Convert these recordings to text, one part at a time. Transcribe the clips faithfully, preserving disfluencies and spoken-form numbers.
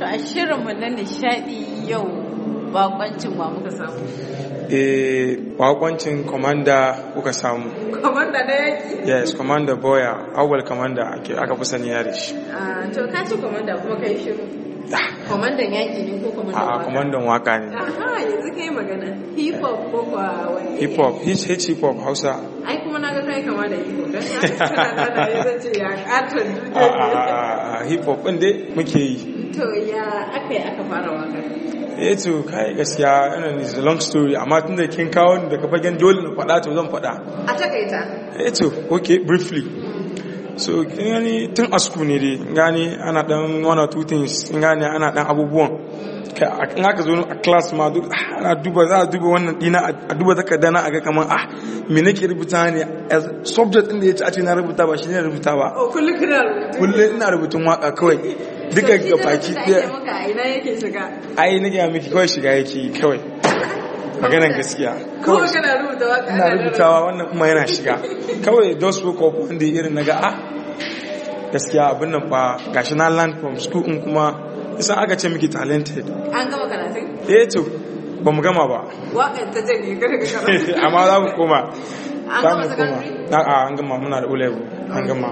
To a shirinmu na nishadi yau bakwancin wa muka samu? Eh, bakwancin commander kuka samu. Commander na yaki? Yes, commander Boya, awal commander aka fi sani da shi. Ah, to ka ci commander kuma kai shiru. Commander yaki ne ko commander waka? Ah, commander waka ne. Aha, yanzu kai magana. Hip hop ko kwa wani? Hip hop, his hip hop Hausa. Ai kuma na ga kai kama da hip hop. Dan kana da zan ce ya katon duniya. Ah, hip hop din dai muke yi. To ya aka yi aka fara waka? Eh to kai gaskiya wannan is a long story amma tun da kin kawo ni daga fagen dole na faɗa to zan faɗa. A takaita. Eh to okay briefly. So kin gani tun a school ne dai gani ana dan one or two things kin gani ana dan abubuwan in aka zo a class ma duk ana duba za a duba wannan dina a duba takarda na aga kaman ah me nake rubuta ne subject din da yace a ce na rubuta ba shi ne rubuta ba. Oh kullum kana rubutu. Kullum ina rubutun waka kawai. Duka ga baki ɗaya ina yake shiga ai nake ya miki kawai shiga yake kawai maganan gaskiya kawai kana rubuta waka ina rubutawa wannan kuma yana shiga kawai those woke up wanda irin naga ah gaskiya abin nan fa gashi na land from school in kuma isan aka ce miki talented an gama karatun eh to ba mu gama ba wakan ta janye kada ka karatu amma za mu koma an gama sakandare a an gama muna da ulebu an gama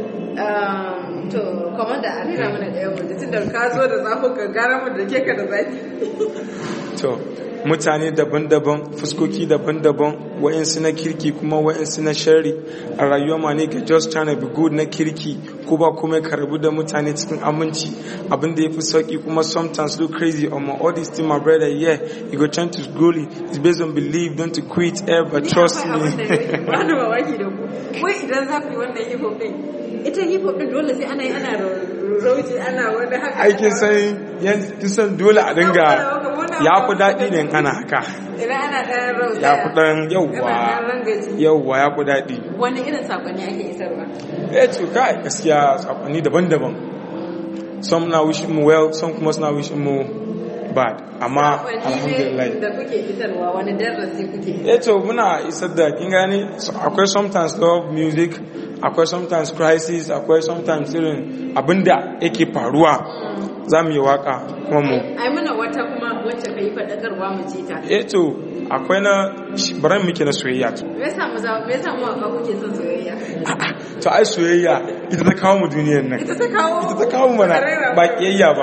to commander a rera mana da yawan da tun da ka zo da zafin ka gara mu da ke ka da zafi to mutane daban-daban fuskoki daban-daban wa'insu na kirki kuma wa'insu na shari a rayuwa ma ne ka just trying to be good na kirki ko ba kuma ka rabu da mutane cikin aminci abin da ya fi sauki kuma sometimes look crazy on my all this thing my brother yeah you go trying to grow it's based on belief don't to quit ever trust me wani mamaki da ku wai idan za ku yi wannan hip hop din ita hip hop din dole sai ana yi ana rauji ana wani haka aikin sai yan san dole a dinga ya fi daɗi ne ana haka idan ana ɗan rauta ya fi ɗan yauwa yauwa ya fi daɗi wani irin sakonni ake isarwa eh to kai gaskiya sakonni daban-daban some na wish mu well some kuma suna wish mu bad amma alhamdulillah da kuke isarwa wani darasi kuke eh to muna isar da kin gane akwai sometimes love music akwai sometimes crisis akwai sometimes irin abinda yake faruwa za mu yi waka kuma mu ai muna wata kuma wacce kai faɗakarwa mu ji ta eh to akwai na baran muke na soyayya me yasa mu za me yasa mu aka kuke son soyayya to ai soyayya ita ta kawo mu duniyar nan ita ta kawo ita ta kawo mana ba kiyayya ba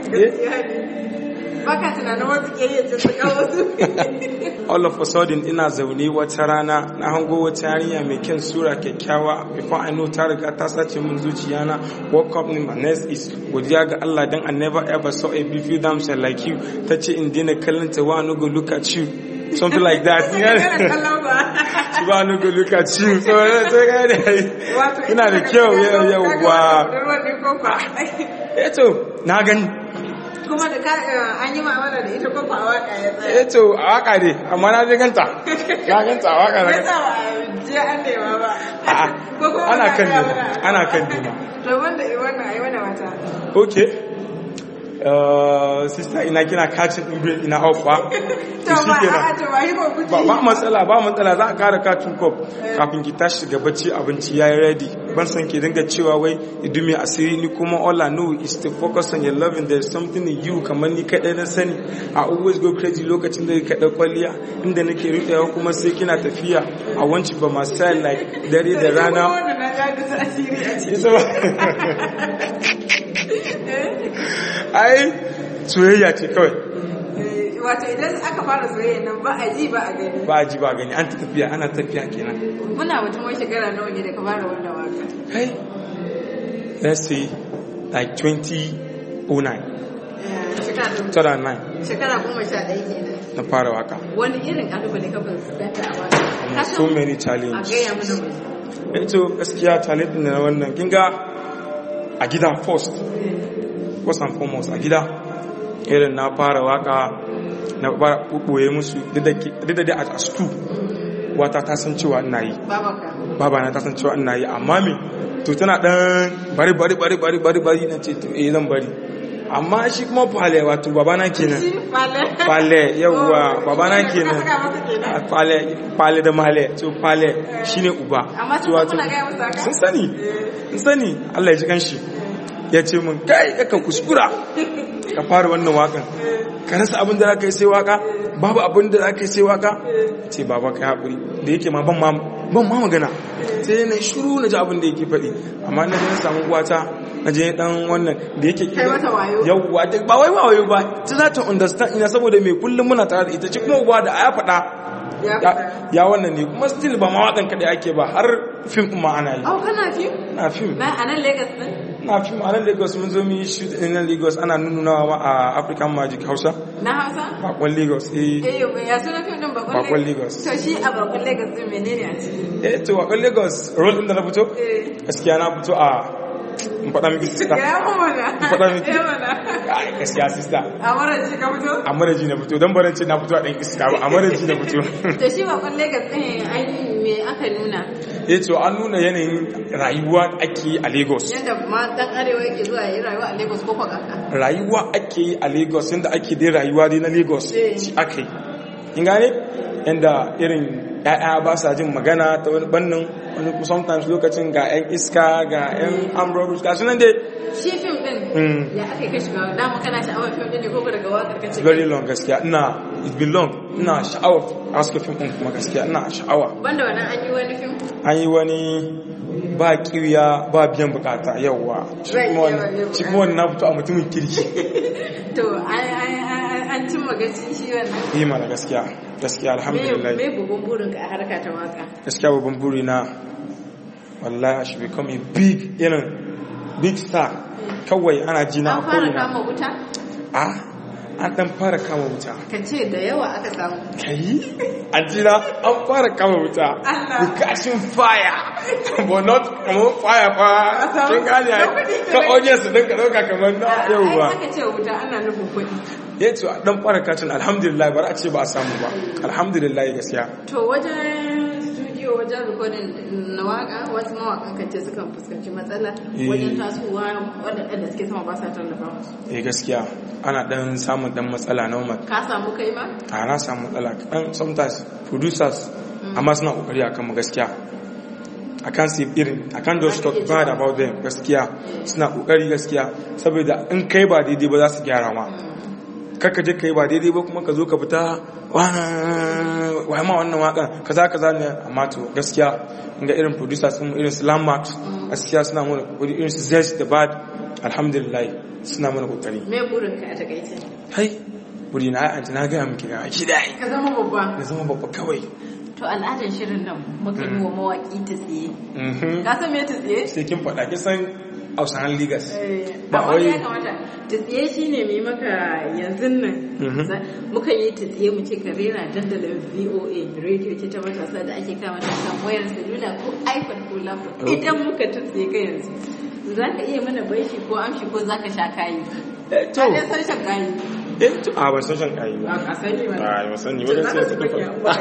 baka tunanin wasu kiyayya ce ta kawo su all of a sudden ina zaune wata rana na hango wata yarinya mai kyan sura kyakkyawa before I know ta riga ta sace min zuciya na woke up in my next is godiya ga Allah dan I never ever saw a beautiful damsel like you tace in dina kallon ta wa no go look at you something like that she wa no go look at you so sai ga dai ina da kyau yawa eto na gani kuma da ka an yi ma'amala da ita ko a waka ya tsaya eh to a waka ne amma na je ganta na ganta a waka na ganta je an nema ba ko ko ana kan nema ana kan nema to wanda eh wannan ai wannan wata okay uh sister ina kina catching din brain ina off ba to ba to ba hibo kuji ba matsala ba matsala za a kara catching cup kafin ki tashi ga bacci abinci yayi ready ban san ki dinga cewa wai idumi asiri ni kuma all I know is to focus on your love and there's something in you kamar ni kadai na sani I always go crazy lokacin da ka da kwalliya inda nake rikewa kuma sai kina tafiya I want you by my side like dare da rana ai soyayya ce kawai wato idan aka fara soyayya nan ba a ji ba a gani ba a ji ba a gani an ta tafiya ana tafiya kenan muna mutum wai shekara nawa ne da ka fara wannan waka hey let's say like twenty oh nine shekara nine shekara goma sha ɗaya kenan na fara waka wani irin kalubale ka fuskanta a waka so many challenges a gaya mana mai eh to gaskiya challenge na wannan kinga a gida first first and foremost a gida irin na fara waka na fara ɓoye musu duk da dai a stu wata ta san cewa ina yi baba na ta san cewa ina yi amma me to tana dan bari bari bari bari bari bari na ce to eh zan bari amma shi kuma fale wato babana kenan fale yawa babana kenan fale fale da male to fale shine uba sun sani sun sani Allah ya ji kanshi ya ce mun kai ka kuskura ka fara wannan wakan ka rasa abin da za ka yi sai waka babu abin da za ka yi sai waka ce baba ka haƙuri da yake ma ban ma magana sai na shiru na ji abin da yake faɗi amma na je na samu uwata na je dan wannan da yake yawwa ba wai ba wayo ba ta za ta understand ina saboda mai kullum muna tare da ita ce kuma uwa da ya faɗa ya wannan ne kuma still ba mawaƙan kaɗai ake ba har fim ma ana yi. Oh, kana fim? Na fim. Na a nan Lagos ɗin? Na fim a nan Lagos mun zo mu yi shoot in nan Lagos ana nununawa ma a African Magic Hausa. Na Hausa? Bakon Lagos eh. Eh ya suna fim ɗin Bakon Lagos? Bakon Lagos. To shi a Bakon Lagos ɗin menene a ciki? Eh to Bakon Lagos role ɗin da na fito? Eh. Gaskiya na fito a in faɗa miki sista. Ya mana. In faɗa miki. Ya mana. Ai gaskiya sista. A Maraji ka fito? A Maraji na fito dan baranci na fito a ɗan iska ba a Maraji na fito. To shi Bakon Lagos ɗin ai me aka nuna? Eh to an nuna yanayin rayuwa ake yi a Lagos. Yadda ma dan arewa yake zuwa yi rayuwa a Lagos ko kaka? Rayuwa ake yi a Lagos yadda ake dai rayuwa dai na Lagos shi ake. In gane? Yanda irin ƴaƴa ba sa jin magana ta wani bannin wani sometimes lokacin ga ƴan iska ga ƴan amrobus ga sunan dai. Shi fim din ya aka kai shiga dama kana sha'awar fim din ne ko daga wakar kace? Very long gaskiya ina it's been long ina sha'awar aska fim din kuma gaskiya ina sha'awa. Banda wannan an yi wani fim? An yi wani ba kiwiya ba biyan bukata yauwa shi kuma wani na fito a mutumin kirki. To an cin magaci shi wannan? Yi mana gaskiya gaskiya alhamdulillah. Me babban burinka a harka ta waka? Gaskiya babban buri na wallahi I should become a big irin big star kawai ana jina a ko'ina. An fara kama wuta? Ah an dan fara kama wuta. Ka ce da yawa aka samu. Kai an jina an fara kama wuta. We catching fire but not kamar fire fa kin gane ka audience din ka dauka kamar na yau ba. Ai aka ce wuta ana nufin kuɗi. Eh to dan fara catching alhamdulillah bar a ce ba a samu ba alhamdulillah gaskiya. To wajen studio wajen recording na waka wasu mawakan kan ce sukan fuskanci matsala wajen tasowa waɗanda suke sama ba sa tallafa musu. Eh gaskiya ana dan samun dan matsala normal. Ka samu kai ma? A na samu matsala dan sometimes producers amma suna kokari akan mu gaskiya. I can't say irin I can't just talk bad about them gaskiya suna kokari gaskiya saboda in kai ba daidai ba za su gyara ma. Kaka je kai ba daidai ba kuma ka zo ka fita wai ma wannan wakan kaza kaza ne amma to gaskiya inga irin producers din irin su Landmark gaskiya suna mana kokari irin su Zest the Bad alhamdulillah suna mana kokari. Me burin ka a takaice? Hai buri na ai na ga miki ga ki dai ka zama babba ka zama babba kawai. To al'adar shirin nan muka yi wa mawaki ta tsiye. Ka san me ta tsiye? Sai kin faɗa kin san Hausawan Lagos. Ba wai ya kamata ta tsiye shine mai maka yanzu nan. Muka yi ta tsiye mu ce ka rera dandalin V O A radio ce ta matasa da ake kama ta kan wayar salula ko iPhone ko laptop. Idan muka ta tsiye ka yanzu za ka iya mana baishi ko amshi ko za ka sha kayi. To. Ka san shan kayi. Eh to a ban san shan kayi ba. Ba ka sani ba. Ba ban sani ba sai su faɗa.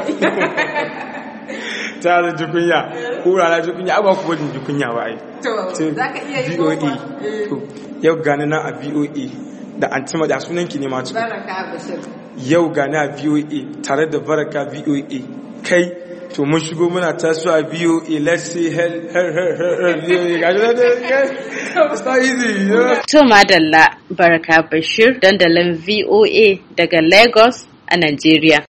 Ta da jukunya ko rana jukunya ba ku bari jukunya ba ai. To za ka iya yi V O A. To yau gani na a V O A da antima da sunan ki ne ma ci. Baraka Bashir. Yau gani a V O A tare da Baraka V O A kai to mun shigo muna tasowa V O A let's say hell her her her V O A gaji da kai it's not easy you know. To madalla Baraka Bashir dandalin V O A daga Lagos a Nigeria.